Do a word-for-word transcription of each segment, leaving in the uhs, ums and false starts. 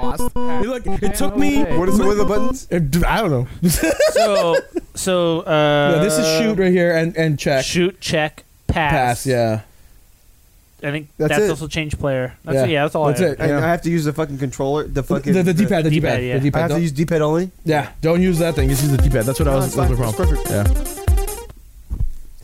lost. Look, it took me. What is what are the buttons? I don't know. So, so uh, yeah, this is shoot right here and, and check. Shoot, check, pass. Pass, yeah. I think That's that's, it. also change player. That's Yeah. it, yeah, that's all That's I it. have. And Yeah. I have to use the fucking controller, the fucking The, the D-pad, the D-pad, D-pad, yeah. the I D-pad. have to Don't- use D-pad only. yeah, don't use that thing. Just use the D-pad. That's what I No, was. it's That was the fine. problem. It's perfect. Yeah.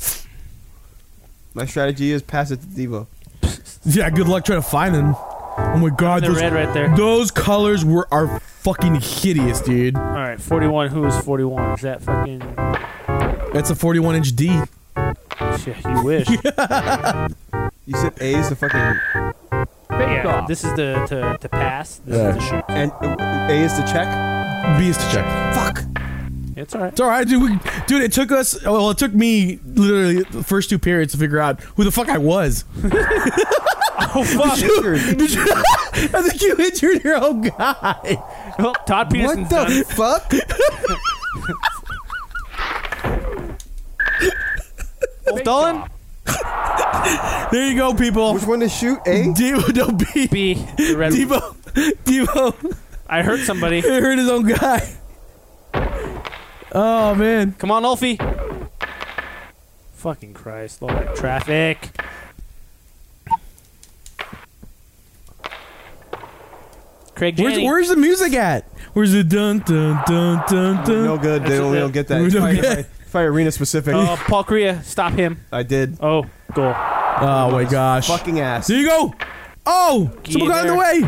My strategy is pass it to Devo. Yeah. Good luck trying to find him. Oh my god, The those, red right there. those colors were are fucking hideous, dude. All right, forty-one. Who is forty-one? Is that fucking? That's a forty-one inch D. Shit, you wish. You said A is the fucking Yeah, this is the to, to pass. This Yeah. is the shoot. and uh, A is to check. B is to check. Fuck. Yeah, it's all right. It's all right, dude. We, dude, it took us. Well, it took me literally the first two periods to figure out who the fuck I was. Oh fuck! Did you, I think you injured your own guy. Well, Todd Peterson's What the done. fuck? Wolf Dolan? There you go, people. Which one to shoot? A. Devo, no B. B. The red one. Devo, Devo. I hurt somebody. He hurt his own guy. Oh man. Come on, Ulfie. Fucking Christ. Lord, that traffic. Craig Where's, Janney. where's the music at? Where's the dun dun dun dun dun? No good. They That's don't, it. they don't get that. We It's don't fire, get- fire, fire arena specific. Oh, Paul Korea. Stop him. I did. Oh, goal. Oh my gosh. Fucking ass. There you go. Oh, Gee someone got in the way.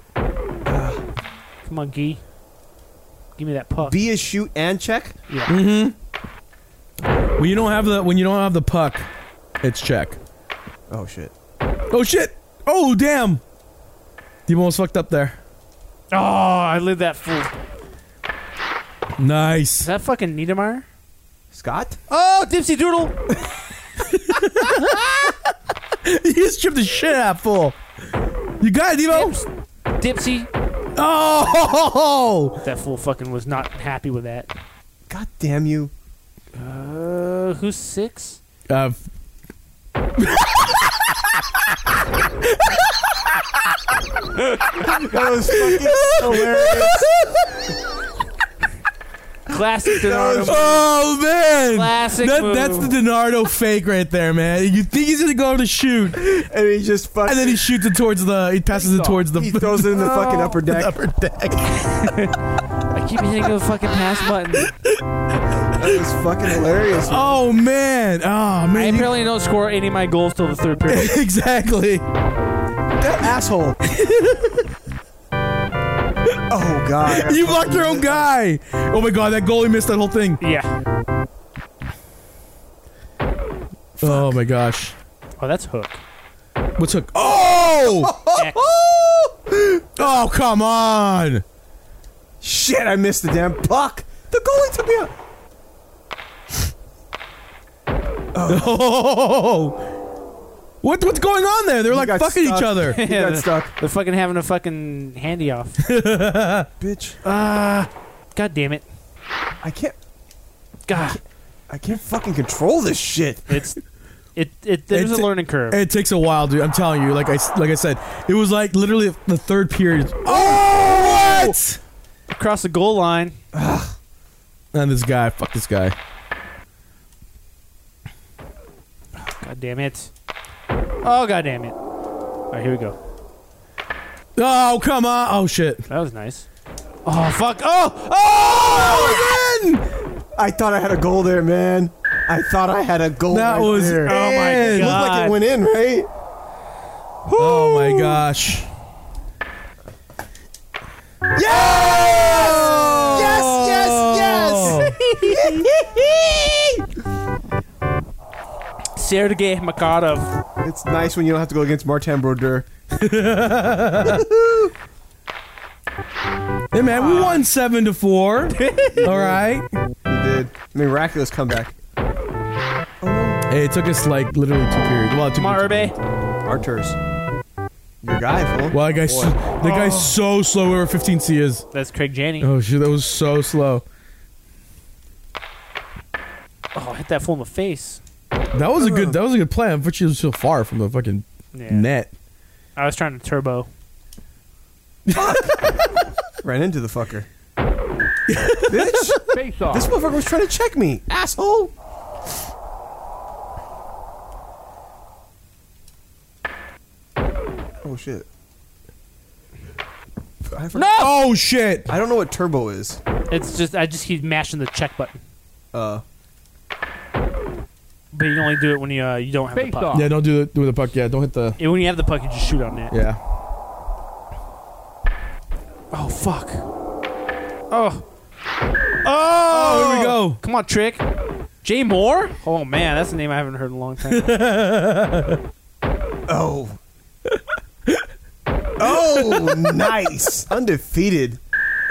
Come on, Gee. Give me that puck. B is shoot and check. Yeah. Mm-hmm. When you don't have the when you don't have the puck, it's check. Oh shit. Oh shit. Oh damn. You almost fucked up there. Oh, I lived that fool. Is Nice. that fucking Niedermeyer? Scott. Oh, Dipsy Doodle. You just tripped the shit out of full. You got it, Devo. Dips. Dipsy. Oh. That fool fucking was not happy with that. God damn you. Uh, who's six? Uh, That was fucking hilarious. Classic Donardo. oh man. Classic That, move. that's the Donardo fake right there, man. You think he's gonna go to shoot, and And he just fucking. then he shoots it towards the. He passes it towards the. He throws it in the fucking upper deck. upper deck. I keep hitting the fucking pass button. That was fucking hilarious. Oh man. Oh I man. You- apparently don't score any of my goals till the third period. exactly. That asshole. Oh god. You blocked your own guy. Oh my god, that goalie missed that whole thing. Yeah. Oh my gosh. Oh, that's Hook. What's hook? Oh! X. Oh come on. Shit, I missed the damn puck. The goalie took me out. Oh. What what's going on there? They're You like got fucking stuck. each other. He got stuck. They're fucking having a fucking handy off. Bitch. Ah, god damn it. I can't. God, I can't fucking control this shit. it's it it. There's It's- a learning curve. It takes a while, dude. I'm telling you. Like I s- like I said, it was like literally the third period. Oh what? Across the goal line. And this guy, fuck this guy. God damn it. Oh god damn it. All right, here we go. Oh come on! Oh shit! That was nice. Oh fuck! Oh oh! Again! I thought I had a goal there, man. I thought I had a goal. That right was there. Oh my It in. looked like God. it went in, right? Oh my gosh! Yes! Oh! Yes! Yes! Yes! Sergei Makarov. It's nice when you don't have to go against Martin Brodeur. Hey man, we won seven to four. All right. He did. Miraculous comeback. Hey, it took us like literally two periods. Well, it took Come on, me- Urbe. Arturs. Your guy, fool. Well, that guy's so, that guy's so slow. Whoever fifteen C is. That's Craig Janney. Oh shit, that was so slow. Oh, hit that fool in the face. That was a good. That was a good play. Unfortunately, it was so far from the fucking Yeah. net. I was trying to turbo. Fuck. Ran into the fucker. Bitch. Face off. This motherfucker was trying to check me. Asshole. Oh, shit. I forgot- No! Oh shit! I don't know what turbo is. It's just I just keep mashing the check button, Uh, but you can only do it when you uh, you don't have the Face puck. off. Yeah, don't do the do the puck. Yeah, don't hit the. Yeah, when you have the puck, you just shoot on it. Yeah. Oh fuck. Oh. Oh. Oh, here we go. Come on, Trick. Jay Moore? Oh man, that's a name I haven't heard in a long time. oh. Oh, nice. Undefeated.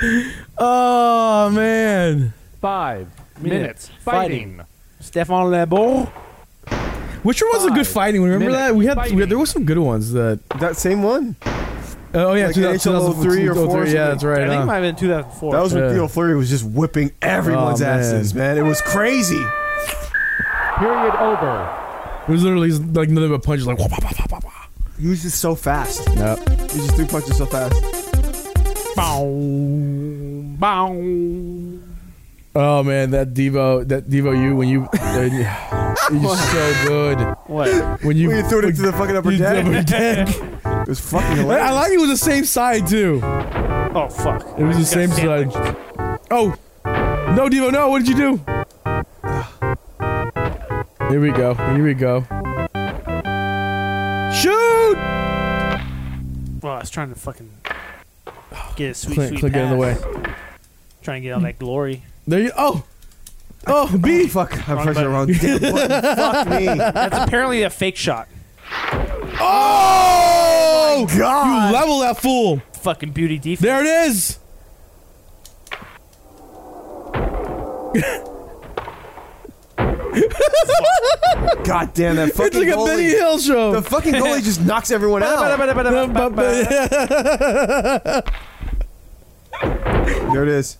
Oh man. Five minutes Fighting. fighting. Stefan Lebour. Which one was a good Five fighting one? Remember minutes that we had, we fighting. had there were some good ones that. That same one? Oh yeah, Like two N H L thousand three or four or Yeah, something. that's right. I think huh? it might have been two thousand four. That was when Yeah. Theo Fleury was just whipping everyone's Oh, man. asses, man. It was crazy. Period over. It was literally like nothing but punches, like. Wah, wah, wah, wah, wah, wah. He was just so fast. No. He just threw punches so fast. Bow. Bow. Oh man, that Devo, that Devo, you when you, uh, you're so good. What? When you, When you threw it into the fucking upper you- deck. upper deck. It was fucking I, hilarious. I like it was the same side too. Oh fuck. It was I the just got same sandwiched. side. Oh, no, Devo, no! What did you do? Here we go. Here we go. Shoot! Well, I was trying to fucking get a sweet, Clint, sweet Clint, get in the way. pass. Trying to get all that glory. There you. Oh, oh, B. Oh, fuck. I Wrong pressed the wrong damn button. Fuck me. That's apparently a fake shot. Oh, God. You level that fool. Fucking beauty defense. There it is. God damn that fucking It's like a goalie. Benny Hill show. The fucking goalie just knocks everyone out. There it is.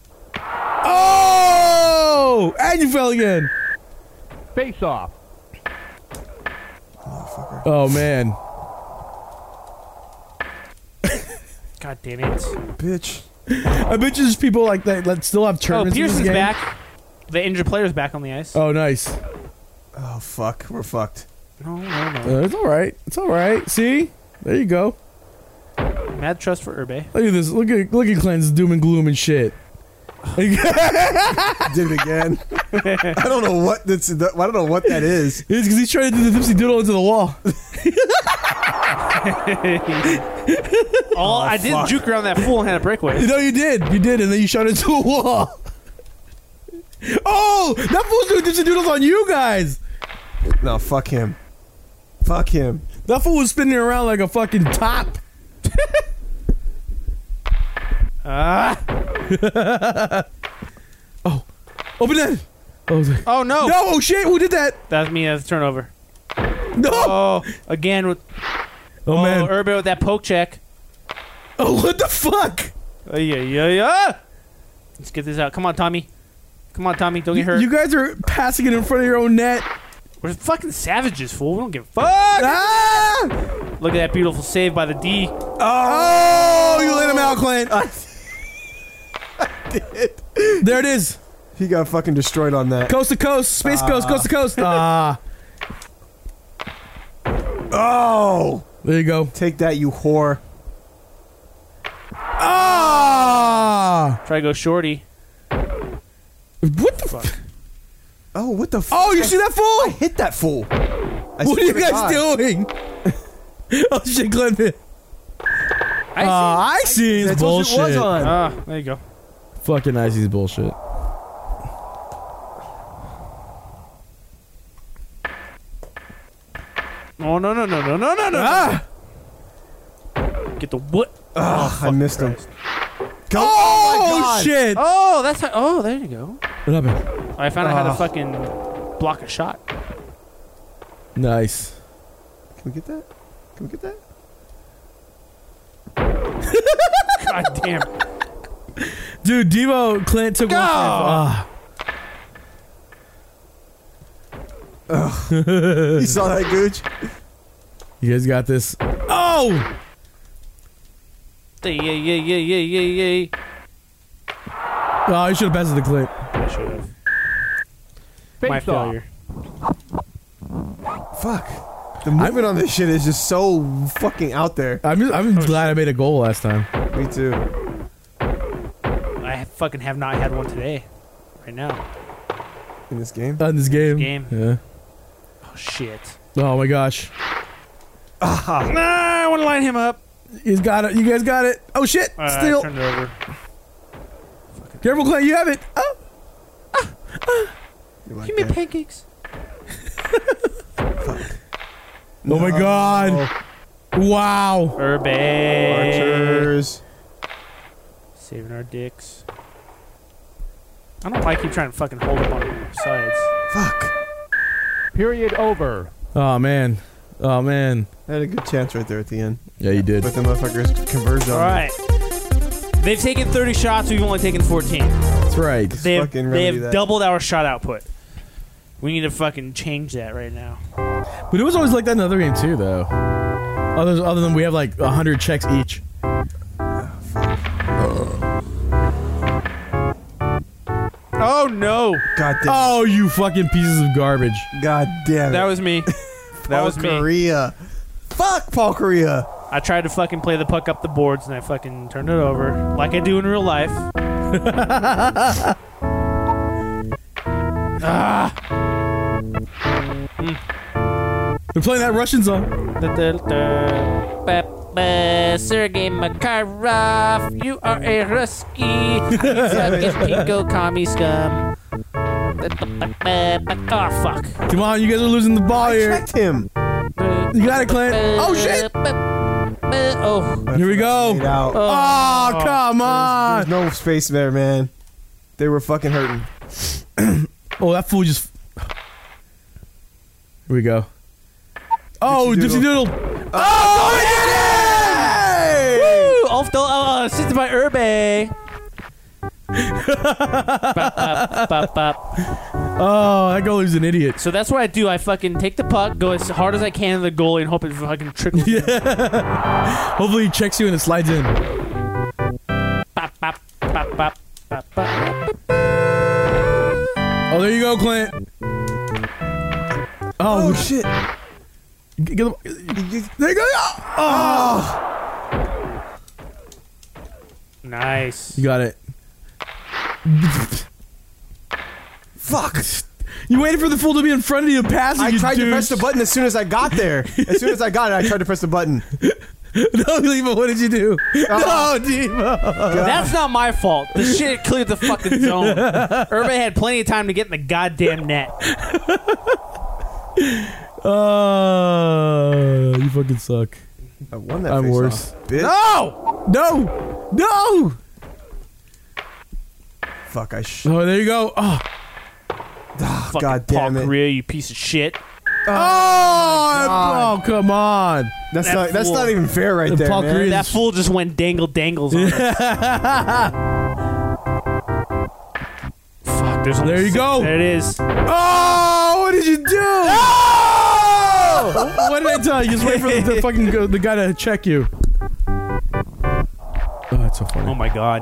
Oh, and you fell again. Face off. Oh man. God damn it. Bitch. I bet you there's people like that that still have Oh, tournaments. in this Pearson's game. back. The injured player's back on the ice. Oh, nice. Oh, fuck. We're fucked. No, no, no. Uh, it's all right. It's all right. See, there you go. Mad trust for Urbe. Look at this. Look at look at Clint's doom and gloom and shit. Did it again. I don't know what that's. I don't know what that is. It's because he's trying to do the dipsy doodle into the wall. Oh, I did fuck. juke around that fool and had a breakaway. You know you did. You did, and then you shot into a wall. Oh, that fool's doing dipsy doodles on you guys. No, fuck him. Fuck him. That fool was spinning around like a fucking top. Ah. Oh, open that. Oh, the- Oh, no. no! Oh shit! Who did that? That was me as a turnover. No! Oh, again with Oh, oh, man! Urbe with that poke check. Oh, what the fuck? Oh, yeah, yeah, yeah. Let's get this out. Come on, Tommy. Come on, Tommy. Don't get hurt. You guys are passing it in front of your own net. We're fucking savages, fool. We don't give a fuck. Ah! Look at that beautiful save by the D. Oh, you let him out, Clint. There it is. He got fucking destroyed on that. Coast to coast, space coast, coast to coast. Ah, Oh! there you go. Take that, you whore. Ah! Try to go shorty. What the fuck? Oh, what the fuck? Oh, you see that fool? I hit that fool. I What are swear you to guys God. doing? Oh shit, Clint. I Ah, I see his That's what it was bullshit. on. Ah, there you go. Fucking Icy's bullshit. Oh, no, no, no, no, no, no, no. Ah! Get the what? Oh, I missed him. Go. Oh, God. shit! Oh, that's how. Oh, there you go. What happened? I found out how to Oh. fucking block a shot. Nice. Can we get that? Can we get that? God damn. Dude, Devo, Clint took one. Go! Ah. You saw that, Gooch? You guys got this. Oh! Yeah, yeah, yeah, yeah, yeah, yeah. Oh, you should have passed it to Clint. I should have. Face My off. failure. Fuck. The movement on this shit is just so fucking out there. I'm just, I'm glad I made a goal last time. Me too. I fucking have not had one today. Right now. In this game. On this game. Game. Yeah. Oh, shit. Oh my gosh. Ah. Nah, I want to line him up. He's got it. You guys got it. Oh shit. Uh, Still. I turned it over. Careful, Clint. You have it. Oh. You like Give me that? pancakes. Oh my god. Wow. Urban. Archers. Saving our dicks. I don't know why I keep trying to fucking hold up on the sides. Fuck. Period over. Oh man. Oh man. I had a good chance right there at the end. Yeah, you did. But the motherfuckers converged on All me. right. They've taken thirty shots. We've only taken fourteen. That's right. They have, fucking they remedy have that. doubled our shot output. We need to fucking change that right now. But it was always like that in the other game too, though. Other other than we have like a hundred checks each. Oh no! God damn. Oh, you fucking pieces of garbage. God damn it. That was me. That Paul was me. Korea. Fuck Paul Korea. I tried to fucking play the puck up the boards and I fucking turned it over like I do in real life. ah. They're playing that Russian song. Da, da, da. Ba, ba, Sergei Makarov, you are a Rusky. Fucking pinko commie scum. Ba, ba, ba, ba, ba. Oh, fuck. Come on, you guys are losing the ball here. Checked him. You got it, Clint. Oh shit! Oh. Here we Laid go. out. Oh, Oh. come on. There's no space there, man. They were fucking hurting. Oh, that fool just. Here we go. Oh, Dipsy Dipsy Doodle. Oh, Woo! Off the uh, assisted by Urbe. Bop, bop, bop, bop. Oh, that goalie's an idiot. So that's what I do. I fucking take the puck, go as hard as I can to the goalie, and hope it fucking trickles. Yeah. Hopefully he checks you and it slides in. Bop, bop, bop, bop, bop, bop. Oh, there you go, Clint. Oh, Oh shit. Get him. There you go. Oh. Nice. You got it. Fuck. You waited for the fool to be in front of you passing. I you tried to douche. press the button as soon as I got there. As soon as I got it, I tried to press the button. No, Demo, what did you do? No, Demo. That's not my fault. The shit cleared the fucking zone. Urbe had plenty of time to get in the goddamn net. Oh, you fucking suck. I won that I'm face worse. off, bitch. No! No! No! Fuck, I sh- Oh, there you go. Oh, Fucking God damn Paul it. Korea, you piece of shit. oh, God. oh come on. That's That not that's fool. not even fair right The there, Paul man. Korea- That fool just went dangle dangles on us. Fuck, there's only There you six- go. There it is. Oh, what did you do? No! What did I tell you? Just wait for the, the fucking go, the guy to check you. Oh, that's so funny. Oh my god.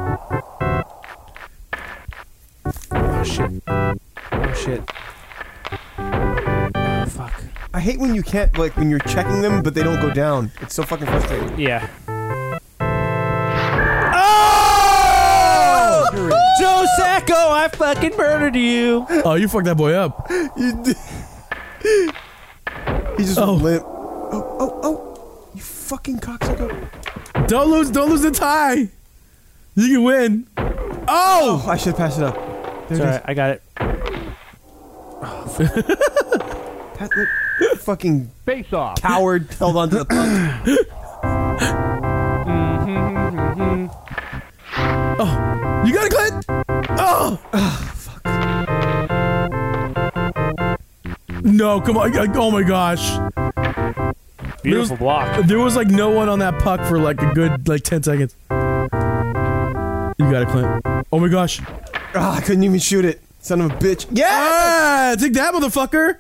Oh shit. Oh shit. Oh fuck. I hate when you can't, like, when you're checking them, but they don't go down. It's so fucking frustrating. Yeah. Oh! Joe Sacco, I fucking murdered you. Oh, you fucked that boy up. You did. He just Oh. went limp. Oh, oh, oh. You fucking cocksucker. Don't lose, don't lose the tie. You can win. Oh! I should pass it up. There It's it is. alright, I got it. Pat, look, fucking Face off. coward held onto the puck. You got it, Clint. Oh, fuck. No, come on. Oh my gosh. Beautiful block. There was like no one on that puck for like a good like ten seconds. You got it, Clint. Oh my gosh. Ah, I couldn't even shoot it. Son of a bitch. Yeah! Ah, take that, motherfucker.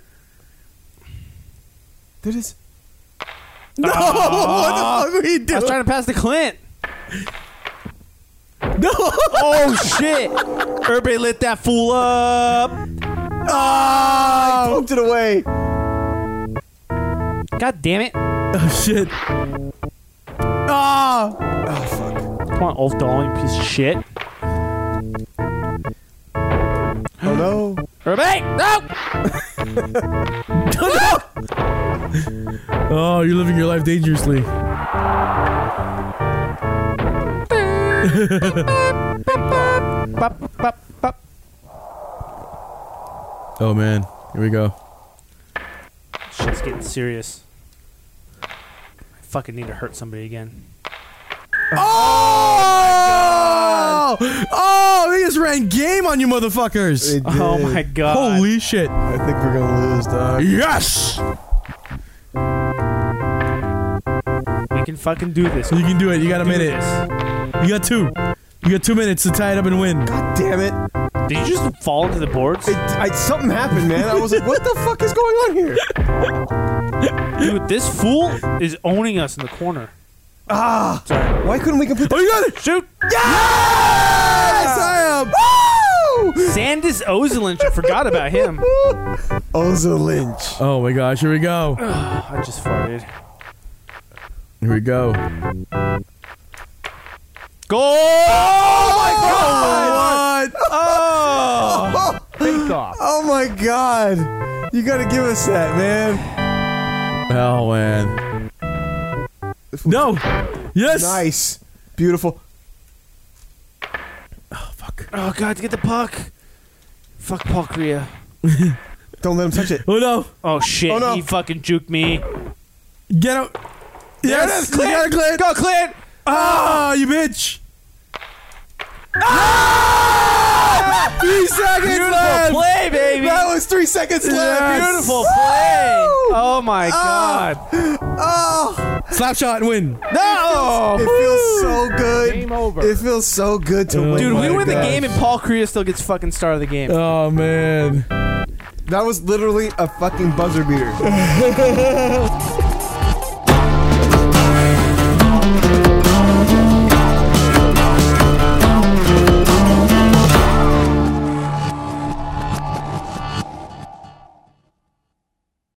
There it is. No, what the fuck were you I doing? was trying to pass to Clint. No. Oh shit! Everybody lit that fool up. Ah! I poked it away. God damn it! Oh shit. Ah! Oh fuck. Come on, Ulf Dahl, you piece of shit. Oh no. Everybody, no! Oh, you're living your life dangerously. Bop, bop, bop. Oh man, here we go. Shit's getting serious. I fucking need to hurt somebody again. Oh! Oh, they just ran game on you motherfuckers. They did. Oh my god. Holy shit. I think we're gonna lose, dog. Yes! We can fucking do this. You can do it. You got a Do minute. this. You got two. You got two minutes to tie it up and win. God damn it. Did you just fall into the boards? It, I, something happened, man. I was like, what the fuck is going on here? Dude, this fool is owning us in the corner. Ah! Sorry. Why couldn't we complete Oh, you got it! Shoot! Yes! I am! Woo! Sandis Ozelinch, I forgot about him. Oza Lynch. Oh my gosh, here we go. I just farted. Here we go. Goal! Oh my God! What? Oh! Face off. Oh my god. You gotta give us that, man. Oh man. No! Yes! Nice. Beautiful. Oh fuck. Oh god, get the puck. Fuck Paul Kariya. Don't let him touch it. Oh no! Oh shit, Oh, no. he fucking juked me. Get out! There Yes! it is, Clint! You got it, Clint! Go, Clint! Ah, you bitch! Ah! Three seconds Beautiful left! play, baby! That was three seconds left. Yes. Beautiful play! Woo! Oh my Ah. god. Oh, Slap shot and win. No! it feels so good. Game over. It feels so good to Oh win. Dude, we my win the gosh. game and Paul Kariya still gets fucking star of the game. Oh man. That was literally a fucking buzzer beater.